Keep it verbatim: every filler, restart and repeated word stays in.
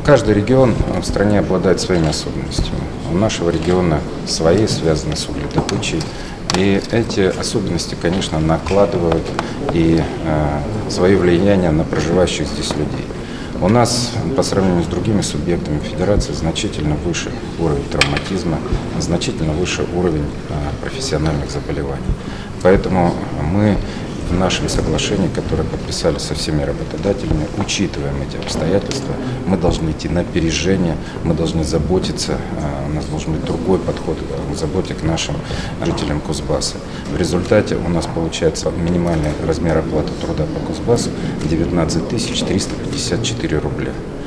Каждый регион в стране обладает своими особенностями. У нашего региона свои, связаны с угледобычей. И эти особенности, конечно, накладывают и э, свое влияние на проживающих здесь людей. У нас, по сравнению с другими субъектами федерации, значительно выше уровень травматизма, значительно выше уровень э, профессиональных заболеваний. Поэтому мы в нашем соглашении, которое подписали со всеми работодателями, учитываем эти обстоятельства. Мы должны идти на опережение, мы должны заботиться, у нас должен быть другой подход к заботе к нашим жителям Кузбасса. В результате у нас получается минимальный размер оплаты труда по Кузбассу девятнадцать тысяч триста пятьдесят четыре рубля.